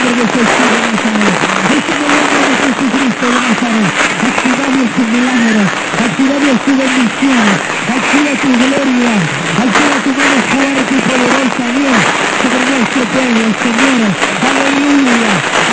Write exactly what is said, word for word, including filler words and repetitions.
nombre de Jesús de Nazaret. Es en el nombre de Jesucristo de Nazaret. Activamos tus milagros. Activamos tus bendiciones. Activa tu gloria. Activa tu mano fuerte y poderosa, Dios, sobre nuestro pueblo, Señor. Aleluya.